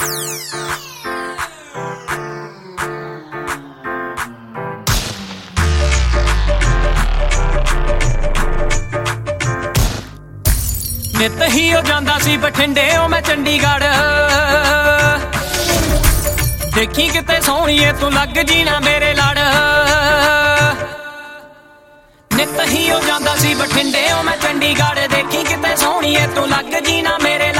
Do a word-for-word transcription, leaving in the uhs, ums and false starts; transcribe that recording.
ਨਿੱਤ ਹੀ ਹੋ ਜਾਂਦਾ ਸੀ ਬਠਿੰਡੇ ਉਹ ਮੈਂ ਚੰਡੀਗੜ੍ਹ, ਦੇਖੀ ਕਿਤੇ ਸੋਹਣੀਏ ਤੂੰ ਲੱਗ ਜੀ ਨਾ ਮੇਰੇ ਲੜ। ਨਿੱਤ ਹੀ ਹੋ ਜਾਂਦਾ ਸੀ ਬਠਿੰਡੇ ਉਹ ਮੈਂ ਚੰਡੀਗੜ੍ਹ, ਦੇਖੀ ਕਿਤੇ ਸੋਹਣੀਏ ਤੂੰ ਲੱਗ ਜੀ ਨਾ ਮੇਰੇ